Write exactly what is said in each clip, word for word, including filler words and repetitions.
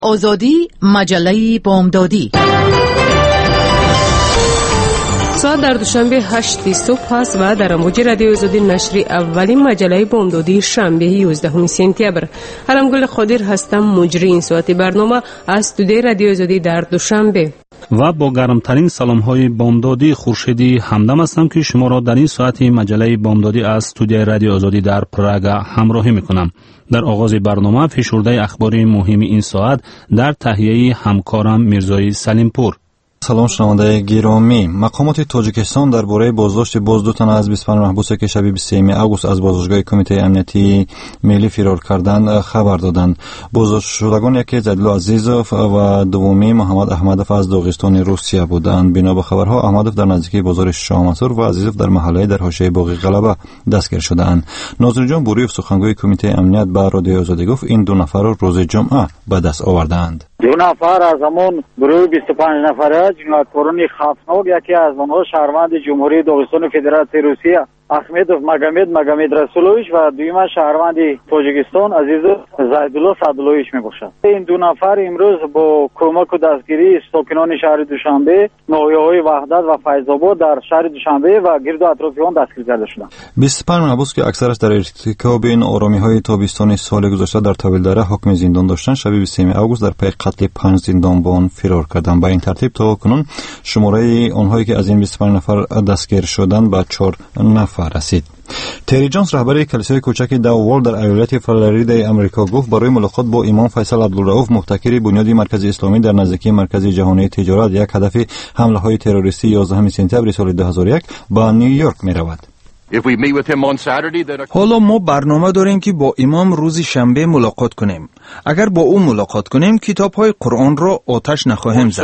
آزادی مجله بامدادی. ساعت در دوشنبه هشت صبح است و در امواج رادیو آزادی نشر اولین مجله بامدادی شنبه یازدهم سپتامبر. علمگل خادر هستم، مجری این ساعت برنامه از استودیوی رادیو آزادی در دوشنبه. و با گرمترین سلام های بامدادی خورشیدی همدم هستم که شما را در این ساعت مجله بامدادی از استودیوی رادیو آزادی در پراگ همراهی میکنم. در آغاز برنامه فشرده اخباری مهم این ساعت در تهیه همکارم میرزای سلیمپور. سلام شنونده گرامی، مقامات تاجیکستان درباره بازداشت باز دو تن از بیست و پنج محبوس که شب بیست و سوم آگوست از بازداشتگاه کمیته امنیتی ملی فرار کردند خبر دادند. بازداشت شدگان یکی زیدالله عزیزوف و دومی محمد احمدوف از داغستان روسیه بودند. بنا به خبرها احمدوف در نزدیکی بازار شاه منصور و عزیزوف در محله در حاشیه باغ غلبه دستگیر شدند. ناظر جان بوریوف سخنگوی کمیته امنیت به رادیو آزادی گفت این دو نفر را روز جمعه به دست آوردند. دو نفر از همون گروه بیست و پنج نفره جنایتکاران خفناک، یکی از آنها شهروند جمهوری داغستان فدراسیون روسیه احمدوف مگامد مگامد رسولویچ و دویمه شهروند تاجیکستان عزیزوف زیدالله صداللهیچ میباشد. این دو نفر امروز با کمک و دستگیری ساکنان شهر دوشنبه، ناحیه‌های وحدت و فیض‌آباد در شهر دوشنبه و گرد و اطراف آن دستگیر کرده شدند. بیست و پنج محبوس که اکثرش در ارتکاب این آرامی‌های تابستان سال گذشته در طویلدره حکم زندان داشتند، شب بیست و سوم آگوست در پی قتل پنج زندانبان فرار کردند. با این ترتیب تا کنون شماره آنهایی که از این بیست و پنج نفر دستگیر شدند به چهار نفر رسید. تری جونز رهبر کلیسای کوچک داوول در ایالت فلوریدا امریکا گفت برای ملاقات با امام فیصل عبدالرؤوف مبتکر بنیاد مرکز اسلامی در نزدیکی مرکز جهانی تجارت یک هدف حمله های تروریستی یازدهم سپتامبر سال دو هزار و یک به نیویورک می رود. حالا ما برنامه داریم که با امام روز شنبه ملاقات کنیم. اگر با او ملاقات کنیم کتاب های قرآن را آتش نخواهیم زد.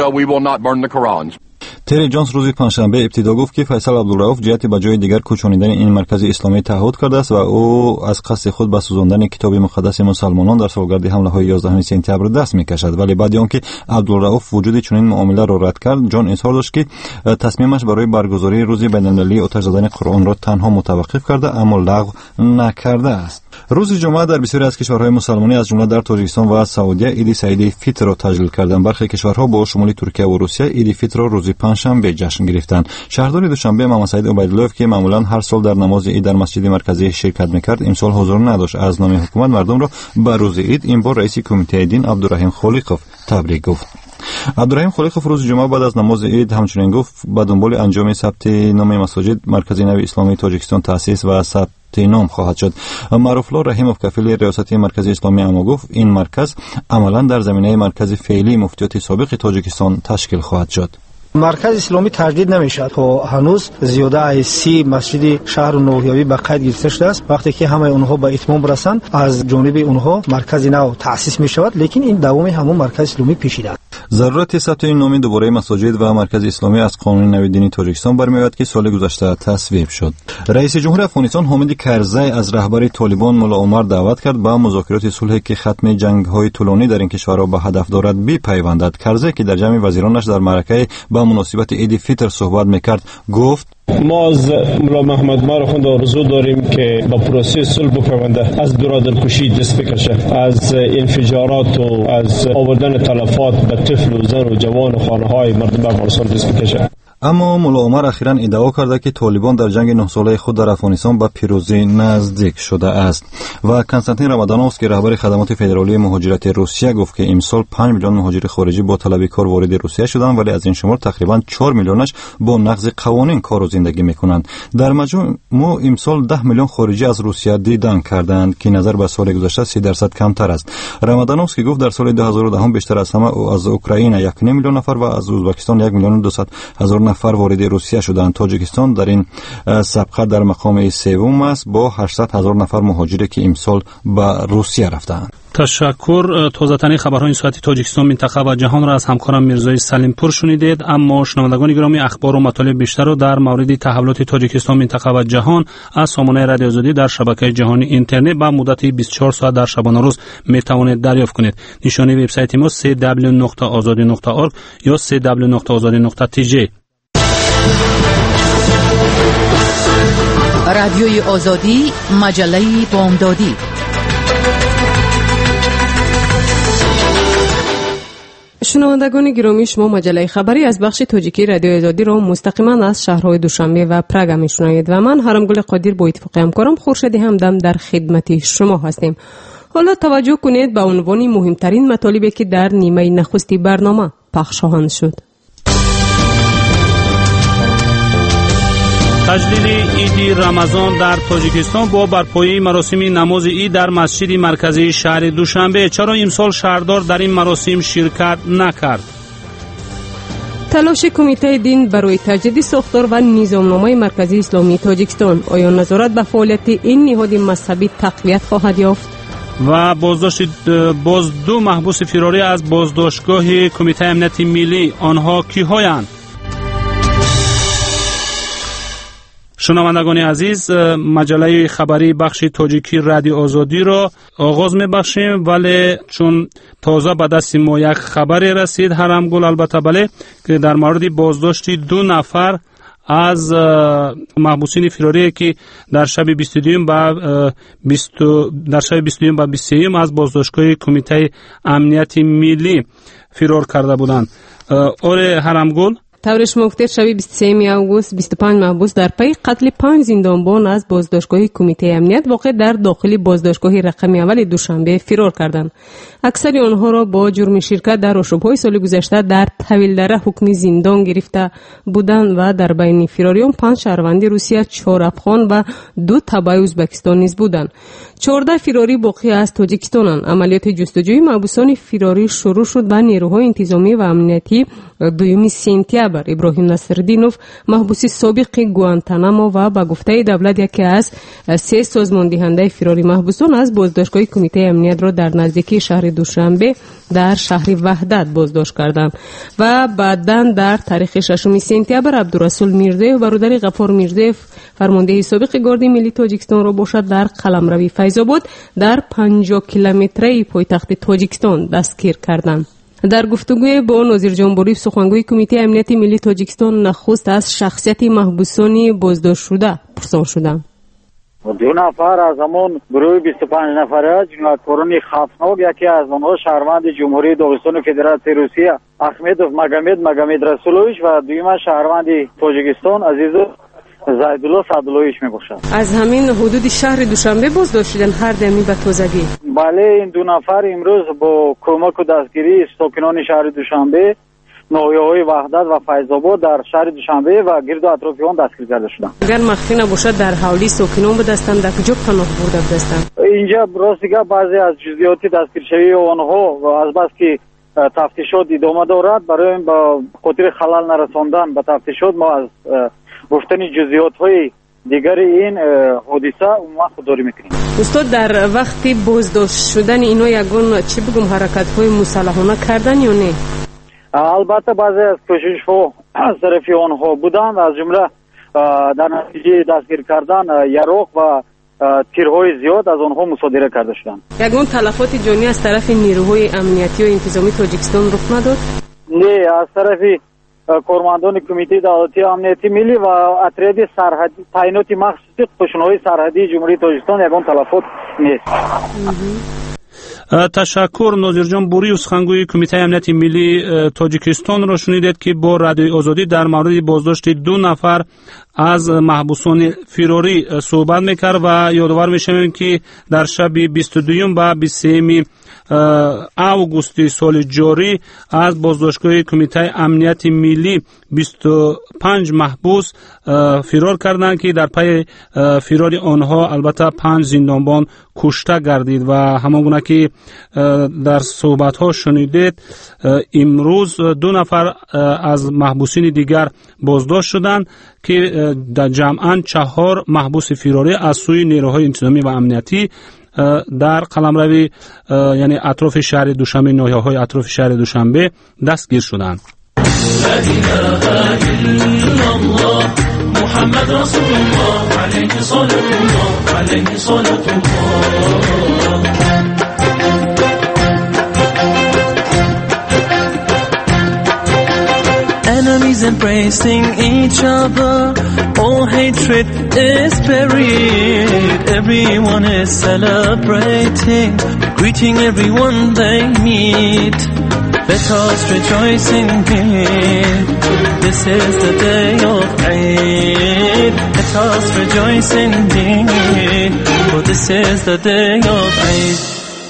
تری جونز روز پنجشنبه ابتدا گفت که فیصل عبدالرؤوف جهت به جای دیگر کوچانیدن این مرکز اسلامی تعهد کرده است و او از قصد خود به سوزاندن کتاب مقدس مسلمانان در سالگرد حمله های یازدهم سپتامبر دست میکشد. ولی بعد از آنکه عبدالرؤوف وجود چنین معامله را رد کرد، جان اظهار داشت که تصمیمش برای برگزاری روز بین‌المللی آتش زدن قرآن را تنها متوقف کرده اما لغو نکرده است. روز جمعه در بسیاری از کشورهای مسلمانی از جمله در تاجیکستان و سعودی عید سعید فطر را تجلیل کردند. برخی کشورها با شمول ترکیه و روسیه عید فطر را روز پنجشنبه جشن گرفتند. شهردار دوشنبه محمد سعید عبیدالله که معمولا هر سال در نماز عید در مسجد مرکزی شرکت می‌کرد، امسال حضور نداشت. از نام حکومت مردم را به روز عید این بار رئیس کمیته دین عبدالرحیم خالقوف تبریک گفت. عبدالرحیم خالقوف روز جمعه بعد از نماز عید همچنین گفت به دنبال انجام ثبت نام مساجد مرکز نو اسلامی تاجیکستان تأسیس و ثبت نام خواهد شد. معروف‌الله رحیموف کفیل ریاست مرکز اسلامی اما گفت این مرکز عملا در زمینه مرکز فعلی مفتیات سابق تاجیکستان تشکیل خواهد شد. مرکز اسلامی تجدید نمیشد تا هنوز زیاده از سی مسجد شهر و ناحیه‌ای به قید گرفته شده است. وقتی که همه اونها به اتمام برسند از جانب اونها مرکز نو تأسیس می شود، لیکن این دوام همون مرکز اسلامی پیچیده است. ضرورت ثبت این نام دوباره مساجد و مرکز اسلامی از قانون نو دینی تاجیکستان برمی‌آید که سال گذشته تصویب شد. رئیس جمهور افغانستان حامد کرزی از رهبر طالبان ملا عمر دعوت کرد به مذاکرات صلح که ختم جنگ‌های طولانی در این کشورها به هدف دارد بپیوندد. کرزی که در جمع وزیرانش در معرکه با مناسبت عید فطر صحبت میکرد گفت ما از ملا محمد معروف آرزو داریم که با پروسه صلح بپیونده، از برادرکشی دست بکشه، از انفجارات و از آوردن تلفات به طفل و زن و جوان و خانه‌های مردم افغانستان دست بکشه. اما ملا عمر اخیراً ادعا کرده که طالبان در جنگ نه ساله خود در افغانستان به پیروزی نزدیک شده است. و کنستانتین رمضانوف که رهبر خدمات فدرالی مهاجرت روسیه گفت که امسال پنج میلیون مهاجر خارجی با طلب کار وارد روسیه شدند، ولی از این شمار تقریباً چهار میلیونش با نقض قوانین کار و زندگی میکنند. در مجموع امسال ده میلیون خارجی از روسیه دیدن کردند که نظر به سال گذشته سی درصد کمتر است. رمضانوف که گفت در سال دو هزار و ده بیشتر از همه از اوکراین یک میلیون نفر و از ازبکستان یک میلیون و دویست هزار نفر وارد روسیه شدند. تاجیکستان در این سابقه در مقام سوم است با هشتصد هزار نفر مهاجری که امسال به روسیه رفتند. تشکر. تازه‌ترین خبرهای این ساعت تاجیکستان، منطقه و جهان را از همکارم میرزای سلیمپور شنیدید. اما شنوندگان گرامی، اخبار و مطالب بیشتر را در مورد تحولات تاجیکستان، منطقه و جهان از سامانه رادیو آزادی در شبکه جهانی اینترنت با مدت بیست و چهار ساعت در شبانه روز می توانید دریافت کنید. نشانی وبسایت ما سی دبلیو نقطه آزادی نقطه اورگ یا سی دبلیو نقطه آزادی نقطه تی جی. رادیوی آزادی، مجله بامدادی. شنوندگان گرامی، شما مجله خبری از بخش تاجیکی رادیو آزادی را مستقیما از شهرهای دوشنبه و پراگ میشنوید و من هرمگل قادر با اتفاق همکارم خورشیدی همدم در خدمت شما هستیم. حالا توجه کنید به عنوان مهمترین مطالبی که در نیمه نخستی برنامه پخش خواهند شد. تجلیل عید رمضان در تاجیکستان با برپایی مراسم نماز عید در مسجد مرکزی شهر دوشنبه. چرا امسال شهردار در این مراسم شرکت نکرد؟ تلاش کمیته دین برای تجدید ساختار و نظامنامه مرکزی اسلامی تاجیکستان، آیا نظارت به فعالیت این نهاد مذهبی تقویت خواهد یافت؟ و بازداشت باز دو محبوس فراری از بازداشتگاه کمیته امنیت ملی، آنها کی‌هایند؟ شنوندگان عزیز، مجله خبری بخش تاجیکی رادیو آزادی را آغاز می‌بخشیم، ولی چون تازه به دست ما یک خبری رسید هرمگل، البته بله، که در مورد بازداشت دو نفر از محبوسین فراری که در شب بیست و دو و بیست در شب بیست و دو و بیست و سه از بازداشتگاه کمیته امنیت ملی فرار کرده بودند. آره هرمگل، طورش مفتر شب بیست و سه آگوست بیست و پنج محبوس در پی قتل پنج زندانبان از بازداشتگاه کمیته امنیت واقع در داخل بازداشتگاه رقم اول دوشنبه فرار کردند. اکثر آنها را با جرم شرکت در آشوب‌های سال گذشته در طویلدره حکم زندان گرفته بودند و در بین فراریان پنج شهروند روسیه، چهار افغان و دو تبع ازبکستان نیز بودند. چهارده فراری باقی از تاجیکستان. عملیات جستجوی محبوسان فراری شروع شد و نیروهای انتظامی و امنیتی دوم سپتامبر ابراهیم نصرالدینوف، محبوس سابق گوانتانامو و با گفته دولت یکی از سه سازمان دهنده فراری محبوسان از بازداشتگاه کمیته امنیت را در نزدیکی شهر دوشنبه در شهر وحدت بازداشت کردند و بعداً در تاریخ ششم سپتامبر عبدالرسول میرزایف برادر غفار میرزایف، فرمانده سابق گارد ملی تاجیکستان را باشد در قلمروی فیض‌آباد در پنجاه کیلومتری پایتخت تاجیکستان دستگیر کردند. در گفتگوی با ناظر جان بوریف، سخنگوی کمیته امنیت ملی تاجیکستان، نخست از شخصیت محبوسان بازداشت شده پرسان شدند. دو نفر از همون گروه بیست و پنج نفره جنایتکاران خفناک، یکی از آنها شهروند جمهوری داغستان فدراسیون روسیه احمدوف مگامد مگامد رسولویچ و دوم شهروند تاجیکستان عزیزو زایدالله سعداللهیچ میباشد. از همین حدود شهر دوشنبه بازداشت شدن هر دمی به تازگی. بله، این دو نفر امروز با کمک و دستگیری ساکنان شهر دوشنبه، ناحیه‌های وحدت و فیض‌آباد در شهر دوشنبه و گرد و اطراف آن دستگیر کرده شدند. اگر مخفی نباشد در حوالی ساکنان بدستند در کجا پناه برده بودند؟ اینجا راست دیگه بعضی از جزئیات دستگیرشوی آنها و از بس که تفتیشات ادامه دارد، برای با خاطر خلل نرساندن به تفتیشات ما از گفتن جزئیات‌های دیگر این حادثه عموما خودداری میکنیم. استاد، در وقتی بازداشت شدن اینا یگان چی بگم حرکت‌های مسلحانه کردن یا نه؟ البته بعضی از کوشش‌ها از طرف آنها بودند، از جمله در نتیجه دستگیر کردن یراق و تیرهای زیاد از آنها مصادره کرده شدند. یگان تلفات جانی از طرف نیروهای امنیتی و انتظامی تاجیکستان رخ نداد؟ نه، از طرف کارمندان کمیته دولتی امنیتی ملی و اتریاد سرحدی تعینات مخصوصی قشن‌های سرحدی جمهوری تاجیکستان یگان تلفات نیست. تشکر. ناظر جان بوری، سخنگوی کمیته امنیت ملی تاجیکستان را شنیدید که با رادیو آزادی در مورد بازداشت دو نفر از محبوسان فراری صحبت میکرد و یادآور میشویم که در شب بیست و دو و بیست و سه آگوست سال جاری از بازداشتگاه کمیته امنیت ملی بیست و پنج محبوس فرار کردند که در پی فرار آنها البته پنج زندانبان کشته گردید و همانگونه که در صحبت ها شنیدید امروز دو نفر از محبوسین دیگر بازداشت شدند که در جمعاً چهار محبوس فراری از سوی نیروهای انتظامی و امنیتی در قلمروی یعنی اطراف شهر دوشنبه، ناحیه‌های اطراف شهر دوشنبه دستگیر شدند. محمد رسول الله علیه صلوات الله علیه صلوات الله. Enemies embracing each other, all hatred is buried. Everyone is celebrating, greeting everyone they meet. Let us rejoice indeed. This is the day of Eid. Let us rejoice indeed. For this is the day of Eid.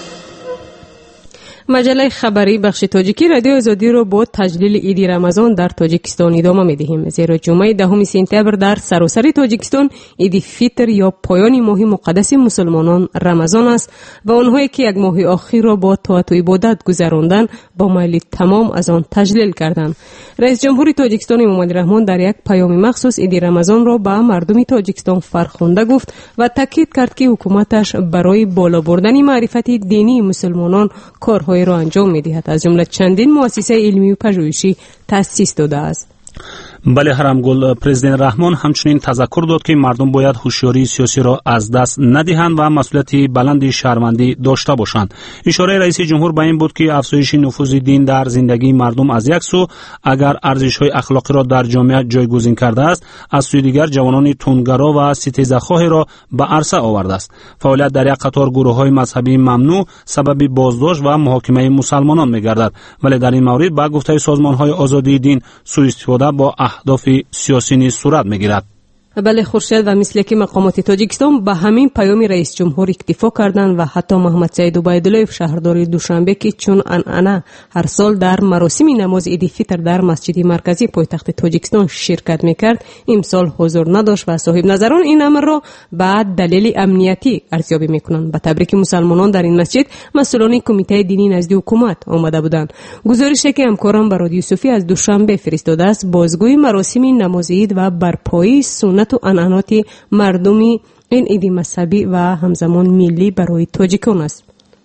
مجله خبری بخش تاجیکی رادیو آزادی رو با تجلیل عید رمضان در تاجیکستان ادامه می‌دهیم. زیرا جمعه دهم سپتامبر در سراسر تاجیکستان عید فطر یا پایان ماه مقدس مسلمانان رمضان است و آنهایی که یک ماه آخر را با طاعت و عبادت گذراندن با میل تمام از آن تجلیل کردند. رئیس جمهور تاجیکستان امام علی رحمان در یک پیام مخصوص عید رمضان را به مردم تاجیکستان فرخنده گفت و تاکید کرد که حکومتش برای بالا بردن معرفت دینی مسلمانان کارهای را انجام می‌دهد. از جمله چندین مؤسسه علمی و پژوهشی تأسیس داده است. بله حرمگل، پرزیدنت رحمان همچنین تذکر داد که مردم باید هوشیاری سیاسی را از دست ندهند و مسئولیت بلند شهروندی داشته باشند. اشاره رئیس جمهور به این بود که افزایش نفوذ دین در زندگی مردم از یک سو اگر ارزش‌های اخلاقی را در جامعه جایگزین کرده است، از سوی دیگر جوانان تندگرا و ستیزخواه را به عرصه آورده است. فعالیت در یک قطار گروه‌های مذهبی ممنوع سبب بازداشت و محاکمه مسلمانان می‌گردد، ولی در این مورد با گفته سازمان‌های آزادی دین سوء استفاده با اهداف سیاسی نیز صورت میگیرد. بله خورشید و مثل که مقامات تاجیکستان به همین پیام رئیس جمهور اکتفا کردند و حتی محمد سعید عبیدالله شهردار دوشنبه که چون انعنه هر سال در مراسم نماز عید فطر در مسجد مرکزی پایتخت تاجیکستان شرکت میکرد، امسال حضور نداشت و صاحب نظران این امر را به دلیل امنیتی ارزیابی میکنند. به تبریک مسلمانان در این مسجد مسئولان کمیته دینی نزد حکومت آمده بودند. گزارشی که همکاران به رادیو صوفی از دوشنبه فرستاده است بازگوی مراسم نماز عید و برپایی سنت و عنعنات مردمی این عید مذهبی و همزمان ملی برای تاجیکان است.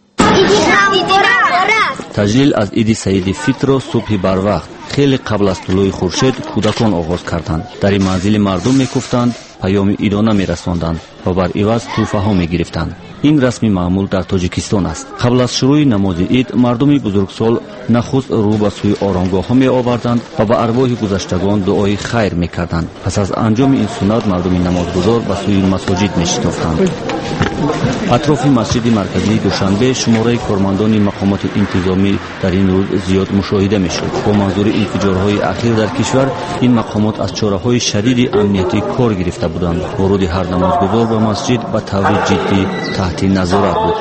تجلیل از عید سعید فطر را صبح بروقت خیلی قبل از طلوع خورشید کودکان آغاز کردند. در این منزل مردم میگفتند، پیام عیدانه میرساندند و بر عوض توفه ها میگرفتند. این رسمی معمول در تاجیکستان است. قبل از شروع نماز عید مردم بزرگسال نخست رو به سوی آرامگاه ها می آوردند و به ارواح گذشتگان دعای خیر می کردند. پس از انجام این سنت مردم نمازگزار به سوی مساجد می شتافتند. اطراف مسجد مرکزی دوشنبه شماره کارمندان مقامات انتظامی در این روز زیاد مشاهده می شد. با منظور انفجارهای اخیر در کشور این مقامات از چاره‌های شدید امنیتی کار گرفته بودند. ورود هر نمازگزار به مسجد به طور جدی تحت نظارت بود.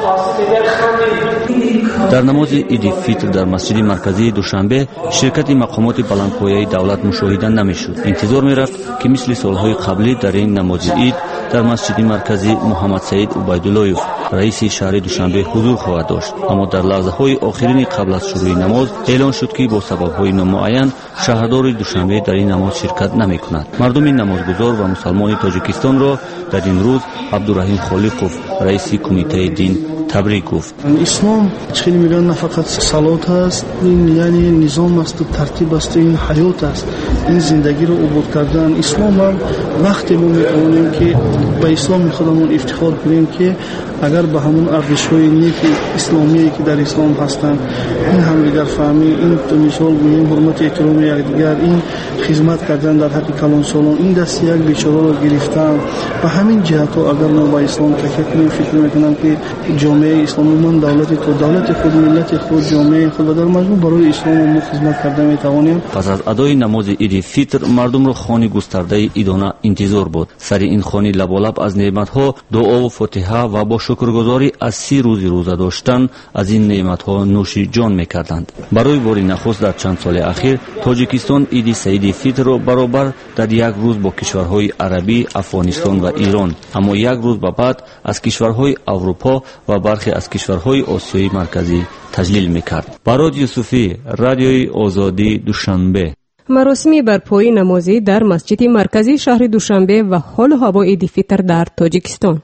در نماز عید فطر در مسجد مرکزی دوشنبه شرکت مقامات بلندپایه دولت مشاهده نمیشد. انتظار میرفت که مثل سالهای قبلی در این نماز عید در مسجد مرکزی محمد سعید عبیدالله رئیس شهر دوشنبه حضور خواهد داشت، اما در لحظه های آخرین قبل از شروع نماز اعلان شد که با سبب های نامعین شهردار دوشنبه در این نماز شرکت نمی کند. مردم نمازگزار و مسلمان تاجیکستان را در این روز عبدالرحیم خالقوف رئیس کمیته دین تبریک گفت. اسلام خیلی میگن نه فقط صلات است، این یعنی نظام است و ترتیب است، این حیات است، این زندگی رو عبور کردن. اسلام هم وقتی ما میتونیم که به اسلام خودمون افتخار کنیم که اگر به همون ارزش‌های نیک اسلامی که در اسلام هستند این هم دیگر فهمی، این تو مثال گوییم حرمت احترام یکدیگر، این خدمت کردن در حق کلانسالان، این دست یک بیچاره را گرفتن و همین جهت‌ها اگر ما با اسلام تکیه کنیم فکر می‌کنم که جامعه اسلامی من دولت تو دولت خود ملت خود جامعه خود در مجموع برای اسلام ما خدمت کرده می‌توانیم. پس از ادای نماز عید فطر مردم را خانه گسترده عیدانه انتظار بود. سر این خانه لبالب از نعمت‌ها دعا و فاتحه و با شکرگزاری از سی روز روزه داشتن از این نعمت‌ها نوش جان می‌کردند. برای بار نخست در چند سال اخیر تاجیکستان عید سعید فطر را برابر در یک روز با کشورهای عربی، افغانستان و ایران، اما یک روز به بعد از کشورهای اروپا و برخی از کشورهای آسیای مرکزی تجلیل می‌کرد. برای یوسفی رادیوی آزادی دوشنبه. مراسم برپایی نمازی در مسجد مرکزی شهر دوشنبه و حال و هوا عید فطر در تاجیکستان.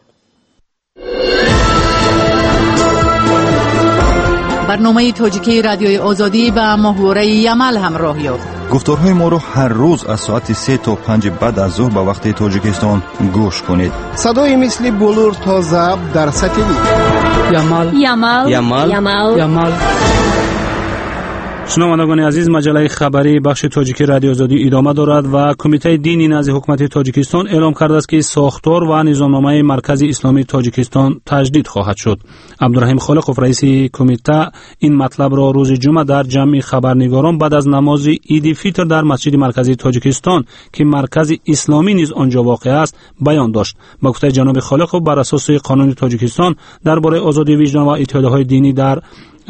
برنامه تاجیکی رادیوی آزادی به محوره یمل همراه یافت. گفتارهای ما رو هر روز از ساعت سه تا پنج بعد از ظهر به وقت تاجیکستان گوش کنید. صدای مثل بلور تا ضبط در سطحی یمل یمل یمل یمل یمل شنوندگان عزیز، مجله خبری بخش تاجیکی رادیو آزادی ادامه دارد و کمیته دینی نزد حکومت تاجیکستان اعلام کرده است که ساختار و نظامنامه مرکز اسلامی تاجیکستان تجدید خواهد شد. عبدالرحیم خالقوف رئیس کمیته این مطلب را روز جمعه در جمع خبرنگاران بعد از نماز عید فطر در مسجد مرکزی تاجیکستان که مرکز اسلامی نیز آنجا واقع است بیان داشت. با گفته جناب خالقوف، بر اساس قانون تاجیکستان درباره آزادی وجدان و اتحادهای دینی در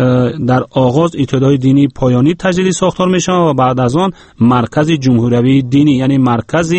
در آغاز اتحادهای دینی پایانی تجدید ساختار می شود و بعد از آن مرکز جمهوری دینی یعنی مرکز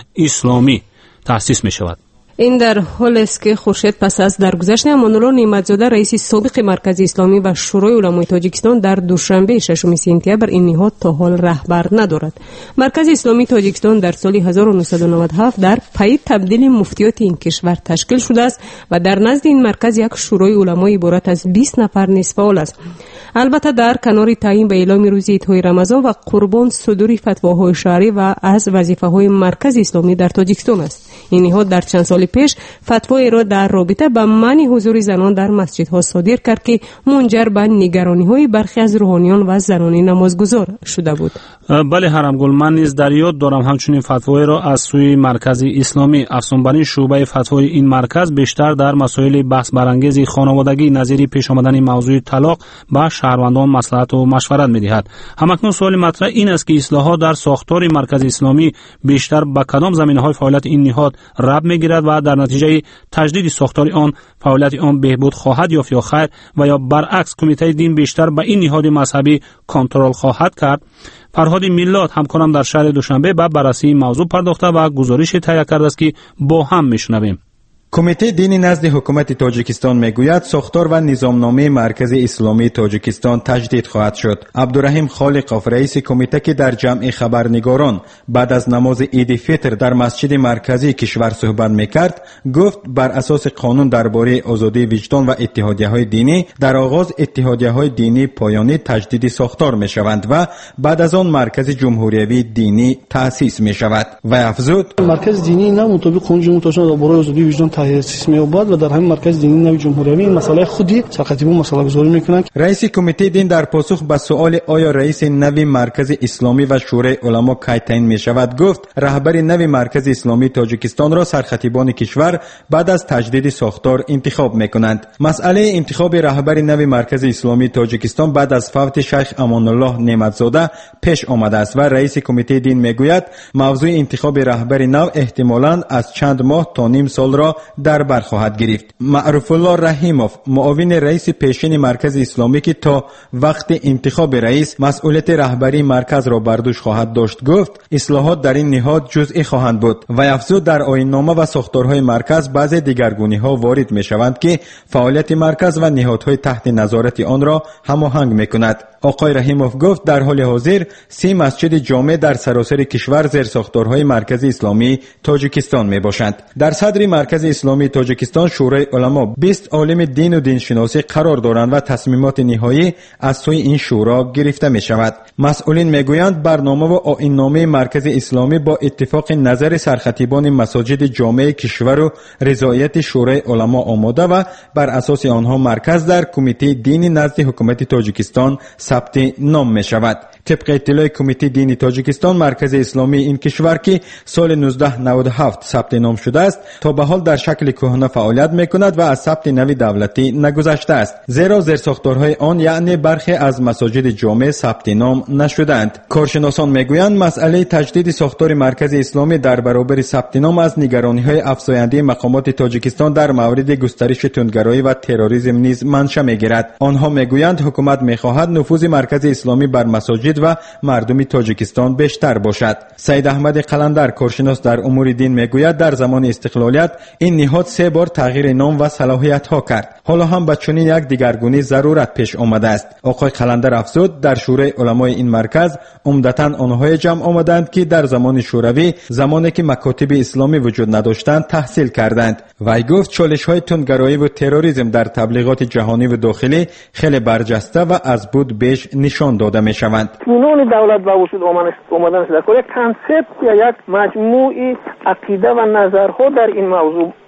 اسلامی تأسیس می شود. این در حال است که خورشید پس از درگذشت امان‌الله نعمت‌زاده رئیس سابق مرکز اسلامی و شورای علمای تاجیکستان در دوشنبه ششم سپتامبر این نهاد تا حال رهبر ندارد. مرکز اسلامی تاجیکستان در سال هزار و نهصد و نود و هفت در پی تبدیل مفتیات این کشور تشکیل شده است و در نزد این مرکز یک شورای علما عبارت از بیست نفر نیز فعال است. البته در کنار تعیین به اعلام روز عیدهای رمضان و قربان صدور فتواهای شرعی و از وظیفه‌های مرکز اسلامی در تاجیکستان است. این نهاد در چند سال پیش فتوایی را در رابطه با منع حضور زنان در مسجدها صادر کرد که منجر به نگرانی‌های برخی از روحانیان و زنان نمازگزار شده بود. بله حرمگل، من نیز در یاد دارم همچنین فتوایی را از سوی مرکز اسلامی. افزون بر این شعبه فتوای این مرکز بیشتر در مسائل بحث برانگیز خانوادگی نظیر پیش آمدن موضوع طلاق به شهروندان مصلحت و مشورت می‌دهد. همکنون سوال مطرح این است که اصلاحات در ساختار مرکز اسلامی بیشتر به کدام زمینه‌های فعالیت این نهاد ربط می‌گیرد و در نتیجه تجدید ساختار آن فعالیت آن بهبود خواهد یافت یا خیر، و یا برعکس کمیته دین بیشتر به این نهاد مذهبی کنترل خواهد کرد؟ فرهاد میلاد همکارم در شهر دوشنبه به بررسی این موضوع پرداخته و گزارش تهیه کرده است که با هم میشنویم. کمیته دینی نزد حکومت تاجیکستان میگوید ساختار و نظامنامه مرکز اسلامی تاجیکستان تجدید خواهد شد. عبدالرحیم خالقوف رئیس کمیته که در جمع خبرنگاران بعد از نماز عید فطر در مسجد مرکزی کشور صحبت میکرد گفت بر اساس قانون درباره آزادی وجدان و اتحادیه‌های دینی در آغاز اتحادیه‌های دینی پایانی تجدید ساختار میشوند و بعد از آن مرکز جمهوری دینی تأسیس میشود. و افزود مرکز دینی نه مطابق قانون جمهوری درباره آزادی وجدان تأسیس می‌یابد و در همین مرکز دینی نوی جمهوری این مسئله خودی سرخطیبون مسئله گذاری میکنند. رئیس کمیته دین در پاسخ به سؤال آیا رئیس نوی مرکز اسلامی و شورای علما کی تعیین می‌شود گفت رهبر نوی مرکز اسلامی تاجیکستان را سرخطیبان کشور بعد از تجدید ساختار انتخاب میکنند. مسئله انتخاب رهبر نوی مرکز اسلامی تاجیکستان بعد از فوت شیخ امان‌الله نعمت‌زاده پیش آمده است و رئیس کمیته دین میگوید موضوع انتخاب رهبر نو احتمالاً از چند ماه تا نیم سال را در بر خواهد گرفت. معروف الله رحیموف معاون رئیس پیشین مرکز اسلامی که تا وقت انتخاب رئیس مسئولیت رهبری مرکز را بر دوش خواهد داشت گفت اصلاحات در این نهاد جزئی خواهند بود و افزود در آیین‌نامه و ساختارهای مرکز بعضی دیگرگونی‌ها وارد می‌شوند که فعالیت مرکز و نهادهای تحت نظارت آن را هماهنگ می‌کند. آقای رحیموف گفت در حال حاضر سی مسجد جامع در سراسر کشور زیر ساختارهای مرکز اسلامی تاجیکستان میباشند. در صدر مرکز اسلامی تاجیکستان شورای علما بیست عالم دین و دینشناسی قرار دارند و تصمیمات نهایی از سوی این شورا گرفته می شود. مسئولین میگویند برنامه و آیین‌نامه مرکز اسلامی با اتفاق نظر سرخطیبان مساجد جامع کشور و رضایت شورای علما آماده و بر اساس آنها مرکز در کمیته دینی نزد حکومت تاجیکستان ثبت نام می شود. طبق اطلاع کمیته دینی تاجیکستان مرکز اسلامی این کشور که سال نوزده نود و هفت ثبت نام شده است تا به حال در شکل کهنه فعالیت میکند و از ثبت نوی دولتی نگذشته است، زیرا زیر ساختارهای آن یعنی برخی از مساجد جامع ثبت نام نشده‌اند. کارشناسان میگویند مسئله تجدید ساختار مرکز اسلامی در برابر ثبت نام از نگرانی‌های افزاینده مقامات تاجیکستان در مورد گسترش تندگرایی و تروریسم نیز منشأ میگیرد. آنها میگویند حکومت میخواهد نفوذ مرکز اسلامی بر مساجد و مردم تاجیکستان بیشتر باشد. سید احمد قلندر کارشناس در امور دین میگوید در زمان استقلالیت این نهاد سه بار تغییر نام و صلاحیت ها کرد. حالا هم به چنین یک دیگرگونی ضرورت پیش آمده است. آقای قلندر افزود در شورای علمای این مرکز عمدتاً آنهای جمع آمدند که در زمان شوروی زمانی که مکاتب اسلامی وجود نداشتند تحصیل کردند. وی گفت چالش های تندگرایی و تروریسم در تبلیغات جهانی و داخلی خیلی برجسته و از بود بیش نشان داده می شوند. فنون دولت با وجود آمدن در کل کانسپت یا یک مجموعی عقیده و نظرها در این موضوع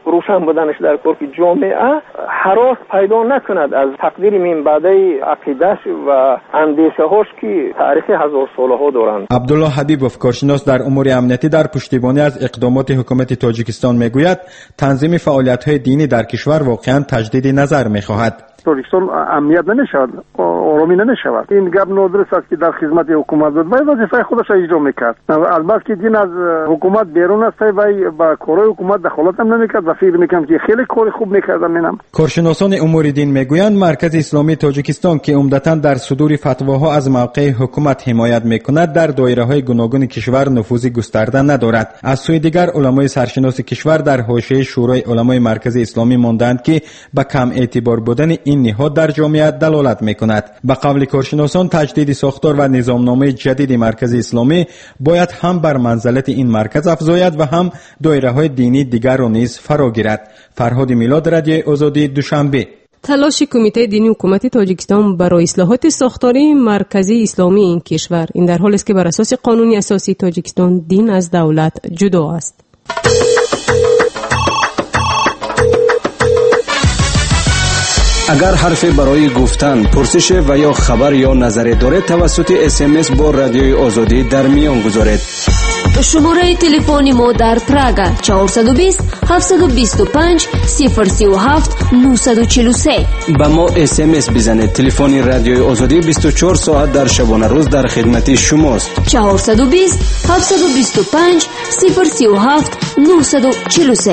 روشن بودنش در کور که جامعه هراس پیدا نکند از تقدیر من بعدی عقیدهش و اندیشه هاش که تاریخ هزار ساله ها دارند. عبدالله حبیبوف کارشناس در امور امنیتی در پشتیبانی از اقدامات حکومت تاجیکستان میگوید تنظیم فعالیت های دینی در کشور واقعا تجدید نظر میخواهد. تاجیکستان امنیت نمیشود، آرامی نمیشود. این گپ نادرست است که در خدمت حکومت بود. ولی وظیفه خودش اجرا میکرد. البته که دین از حکومت بیرون است و با کارهای حکومت دخالت هم نمیکرد و فکر میکنم که خیلی کار خوب میکرد. منم کارشناسان امور دین میگویند مرکز اسلامی تاجیکستان که عمدتاً در صدور فتواها از موقع حکومت حمایت میکند در دایره‌های گوناگون کشور نفوذ گسترده ندارد. از سوی دیگر علمای سرشناس کشور در حاشیه شورای علمای مرکز اسلامی ماندند که به کم اعتبار بودن این نهاد در جامعه دلالت میکند. به قول کارشناسان تجدید ساختار و نظامنامه جدید مرکز اسلامی باید هم بر منزلت این مرکز افزاید و هم دایره‌های دینی دیگر را نیز فرا گیرد. فرهاد میلاد، رادیوی آزادی، دوشنبه. تلاش کمیته دینی حکومت تاجیکستان برای اصلاحات ساختاری مرکزی اسلامی این کشور این در حالی است که بر اساس قانون اساسی تاجیکستان دین از دولت جدا است. اگر حرفی برای گفتن، پرسش و یا خبر یا نظری دارید توسط اس ام اس با رادیوی آزادی در میان گذارید. شماره تلفن ما در پراگ چهارصد و بیست هفتصد و بیست و پنج صفر سی و هفت نهصد و چهل و سه. به ما اس ام اس بزنید. تلفن رادیوی آزادی بیست و چهار ساعت در شبانه روز در خدمت شماست. چهارصد و بیست هفتصد و بیست و پنج صفر سی و هفت نهصد و چهل و سه.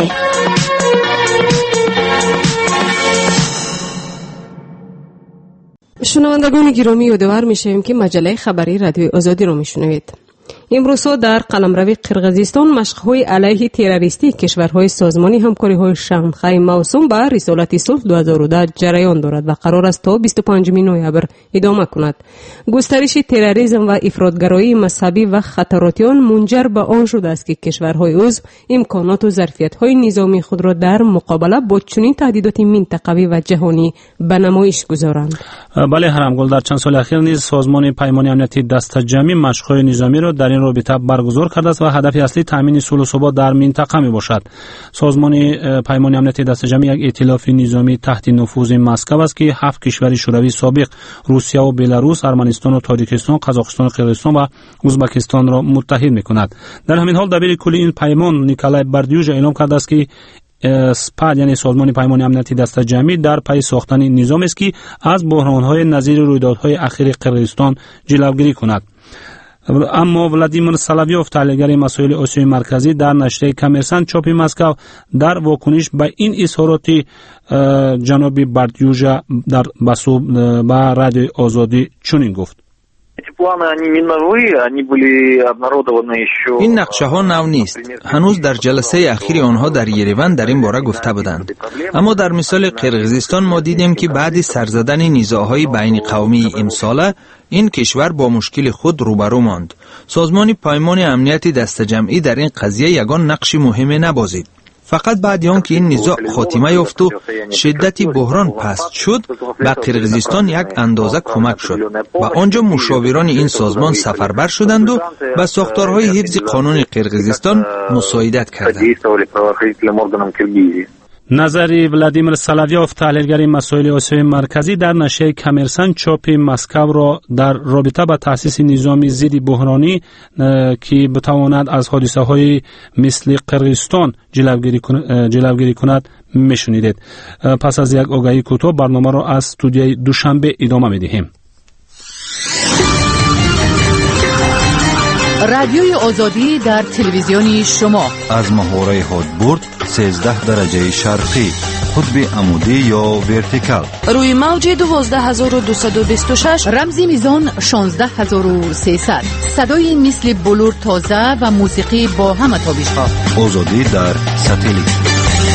شنوندگان گرامی، یادآور میشیم که مجله خبری رادیوی آزادی رو میشنوید. امروز در قلمرو قرقیزستان مشق‌های علیه تروریستی کشورهای سازمانی همکاری‌های شانگهای موسوم به رسالت صلح دو هزار و ده جریان دارد و قرار است تا بیست و پنجم نوامبر ادامه کند. گسترش تروریسم و افراطگرایی مذهبی و خطراتی آن منجر به آن شده است که کشورهای عضو امکانات و ظرفیت‌های نظامی خود را در مقابله با چنین تهدیدات منطقوی و جهانی به نمایش گذارند. بله هرمگل، در چند سال اخیر نیز سازمان پیمان امنیتی دست جمعی مشق‌های نظامی را در این رابطه برگزار کرده است و هدف اصلی تامین صلح و ثبات در منطقه می باشد. سازمان پیمان امنیتی دست جمعی یک ائتلاف نظامی تحت نفوذ مسکو است که هفت کشور شوروی سابق روسیه و بلاروس، ارمنستان و تاجیکستان، قزاقستان و قرقیزستان و ازبکستان را متحد می کند. در همین حال دبیر کلی این پیمان نیکولای باردیوژ اعلام کرده است که سپاد یعنی سازمان پیمان امنیتی دست جمعی در پی ساختن نظام است که از بحران‌های نظیر رویدادهای اخیر قرقیزستان جلوگیری کند. اما ولادیمیر سلاویوف، تحلیلگر مسائل آسیای مرکزی، در نشریه کامرسان چاپ مسکو در واکنش به این اظهارات جناب باردیوژا در بسو به رادیوی آزادی چنین گفت: این نقشه ها نو نیست. هنوز در جلسه اخیر آنها در یریون در این باره گفته بودند. اما در مثال قرقیزستان ما دیدیم که بعد سرزدن نزاع‌های بین قومی امساله این کشور با مشکل خود روبرو ماند. سازمان پیمان امنیتی دست جمعی در این قضیه یگان نقش مهمی نبازید. فقط بعد آن که این نزاع خاتمه یافت و شدت بحران پست شد، به قرقیزستان یک اندازه کمک شد و آنجا مشاوران این سازمان سفربر شدند و به ساختارهای حفظ قانون قرقیزستان مساعدت کردند. نظری ولادیمیر سلاویوف، تحلیلگر مسائل آسیای مرکزی، در نشریه کامرسان چاپ مسکو را در رابطه با تأسیس نظامی ضد بحرانی که بتواند از حادثه‌های مثل قرقیزستان جلوگیری کند میشنیدید. پس از یک آگهی کوتاه برنامه را از استودیوی دوشنبه ادامه میدهیم. رادیوی آزادی در تلویزیونی شما از محوره هادبورد سیزده درجه شرقی، قطب عمودی یا ورتیکال، روی موج دوازده هزار و دویست و بیست و شش، رمزی میزان شانزده هزار و سیصد، صدای مثل بلور تازه و موسیقی با همه تابش‌ها. آزادی در ساتلیت.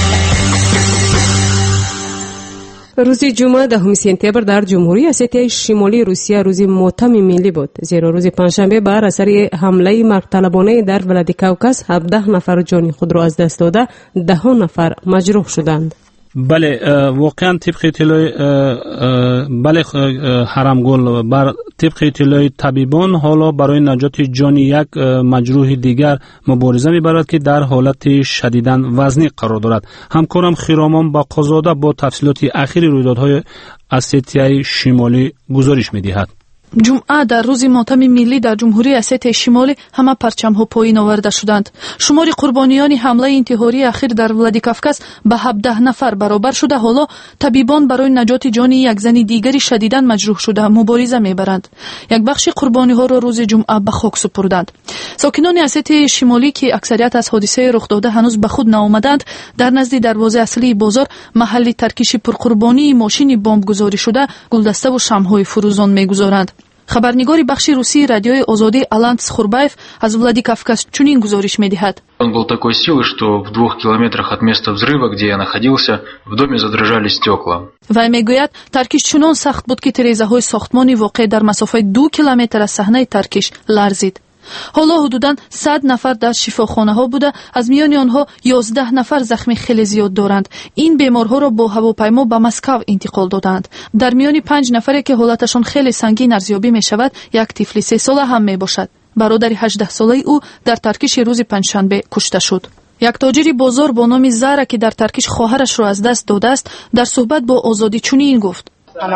روز جمعه دهم سپتامبر در جمهوری اسیای شمالی روسیه روز ماتم ملی بود، زیرا روز پنجشنبه بر اثر حمله مرگ‌طلبانه در ولادیکاوکاز هفده نفر جان خود را از دست داده، ده نفر مجروح شدند. بله واقعا طبق اطلاع بله حرمگل بر طبق اطلاع طبیبان حالا برای نجات جان یک مجروح دیگر مبارزه میبرد که در حالت شدیداً وزنی قرار دارد. همکارم خیرامان باقازاده با تفصیلات اخیر رویدادهای اسیای شمالی گزارش میدهد. جمعه در روز ماتم ملی در جمهوری اسیای شمالی همه پرچم‌ها پایین آورده شدند. شمار قربانیان حمله انتحاری اخیر در ولادیکاوکاز به هفده نفر برابر شده. حالا طبیبان برای نجات جان یک زن دیگری شدیداً مجروح شده مبارزه میبرند. یک بخش قربانی‌ها را روز جمعه به خاک سپردند. ساکنان اسیای شمالی که اکثریت از حادثه رخ داده هنوز به خود نآمدند، در نزد دروازه اصلی بازار محل ترکیش پرقربانی ماشین بمب گذاری شده گلدسته و شمع‌های فروزان میگذارند. خبرنگار بخش روسی رادیوی آزادی آلانت Схурбаев از ولادیکاوکاز چنین گزارش می‌دهد. Он был такой силы, что в двух километрах от места взрыва, где я находился, в доме задрожали стекла. وای میگوید ترکیش چنان سخت بود که تریزه‌های ساختمانی واقع در مسافت دو کیلومتر از صحنه ترکیش لرزید. حالا حدوداً صد نفر در شفاخانه ها بوده، از میان آنها یازده نفر زخمی خیلی زیاد دارند. این بیمارها را با هواپیما به مسکو انتقال دادند. در میان پنج نفری که حالتشان خیلی سنگین ارزیابی می شود، یک طفل سه ساله هم می باشد. برادر هجده ساله او در ترکیش روز پنجشنبه کشته شد. یک تاجر بازار با نام زارا که در ترکیش خواهرش را از دست داده است، در صحبت با آزادی چنین گفت: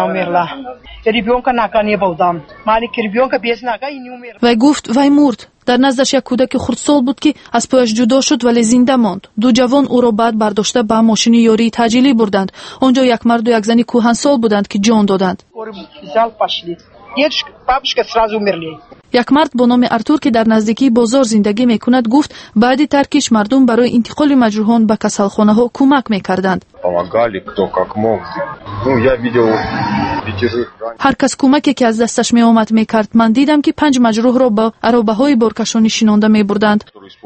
وی گفت وی مرد. در نزدش یک کودک خردسال بود که از پایش جدا شد ولی زنده ماند. دو جوان او را بعد برداشته به ماشین یاری تجلی بردند. آنجا یک مرد و یک زن کهنسال بودند که جان دادند. یک مرد با نام ارتور که در نزدیکی بازار زندگی میکند گفت بعد ترکیش مردم برای انتقال مجروحان به کسالخانه ها کمک میکردند. هر کس کمکی که از دستش می آمد میکرد. من دیدم که پنج مجروح را با عربه های بارکشانی شینانده میبردند.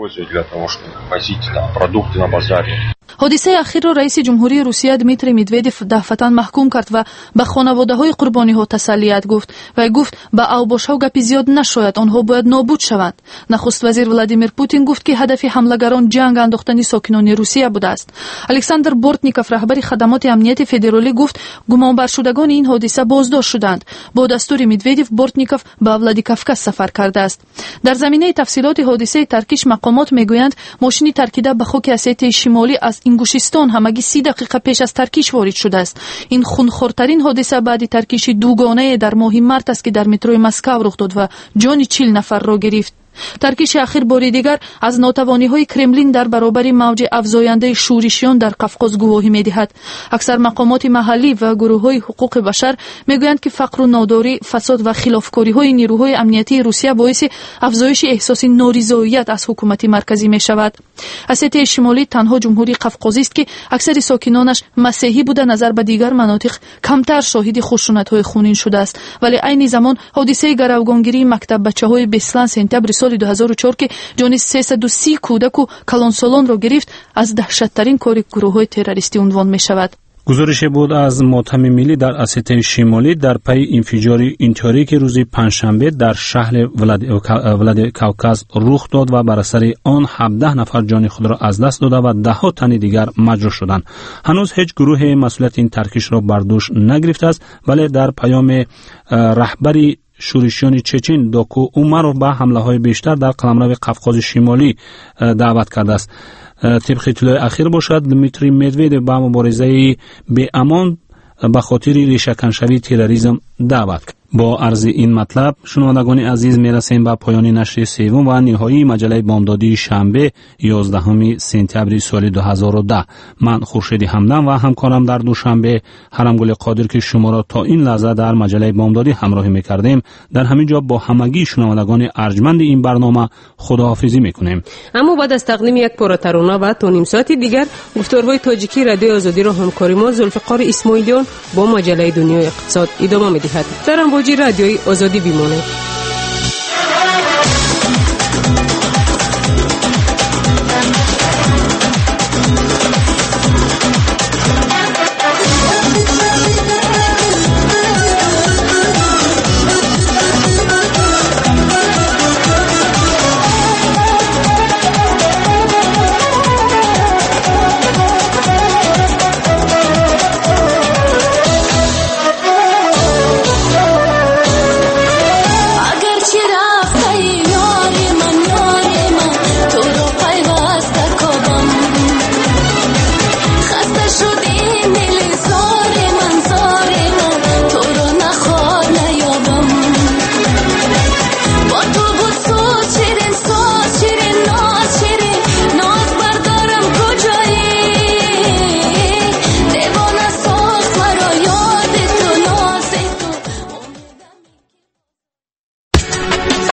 حادثه اخیر را رئیس جمهوری روسیه دمیتری مدودف دفعتاً محکوم کرد و به خانواده های قربانی ها تسلیت گفت و گفت به اوباش ها گپی زیاد نشاید، آنها باید نابود شوند. نخست وزیر ولادیمیر پوتین گفت که هدف حملگران جنگ انداختن ساکنان روسیه بوده است. الکساندر بورتنیکوف رهبر خدمات امنیت فدرالی گفت گمانبر شدگان این حادثه بازداشت شدند. با دستور مدودف بورتنیکوف به ولادیکاوکاز سفر کرده است. در زمینه تفصیلات حادثه ترکیش مقامات میگویند ماشین ترکیده به خاک اسیای شمالی از انگوشستان همگی سی دقیقه پیش از ترکیش وارد شده است. این خونخوارترین حادثه بعد ترکیش دوگانه در ماه مارس است که در متروی مسکو رخ داد و جان چهل نفر را گرفت. ترکیش اخیر بار دیگر از ناتوانی‌های کرملین در برابر موج افزاینده شورشیان در قفقاز گواهی می‌دهد. اکثر مقامات محلی و گروه‌های حقوق بشر می‌گویند که فقر و ناداری، فساد و خلافکاری‌های نیروهای امنیتی روسیه باعث افزایش احساس نارضایت از حکومت مرکزی می‌شود. اسیای شمالی تنها جمهوری قفقازی است که اکثر ساکنانش مسیحی بوده، نظر به دیگر مناطق کمتر شاهد خشونت‌های خونین شده است. ولی عین زمان حادثه گروگانگیری مکتب بچه‌های بیسلان سپتامبر سال دو هزار و چهار که جان سیصد و سی کودک و کلانسالان را گرفت از دهشت‌ترین کار گروه‌های تروریستی عنوان می‌شود. گزارش بود از ماتم ملی در اسیای شمالی در پی انفجار انتحاری که روز پنجشنبه در شهر ولادیکاوکاز رخ داد و بر اثر آن هفده نفر جان خود را از دست داده و ده ها تن دیگر مجروح شدند. هنوز هیچ گروه مسئولیت این ترکیش را بر دوش نگرفته است، ولی در پیام رهبری شورشیان چچن داکو عمر را به حمله های بیشتر در قلمرو قفقاز شمالی دعوت کرده است. طبق اطلاع اخیر باشد دمیتری مدودف به مبارزه به امان به خاطر ریشه‌کنشوی تروریسم دعوت کرد. با عرض این مطلب شنوندگان عزیز میرسیم به پایان نشر سوم و نهایی مجله بامدادی شنبه یازدهم سپتامبر سال دو هزار و ده. من خورشید همدم و همکارم در دوشنبه حرمگل قادر که شما را تا این لحظه در مجله بامدادی همراهی میکردیم در همین جا با همگی شنوندگان ارجمند این برنامه خداحافظی میکنیم. اما بعد از تقدیم یک پاره ترانه و تا نیم ساعت دیگر گفتارهای تاجیکی رادیو آزادی را همکاری ما ذوالفقار اسماعیلیان با مجله دنیای اقتصاد ادامه میدهد. در امواج رادیوی آزادی بمانید.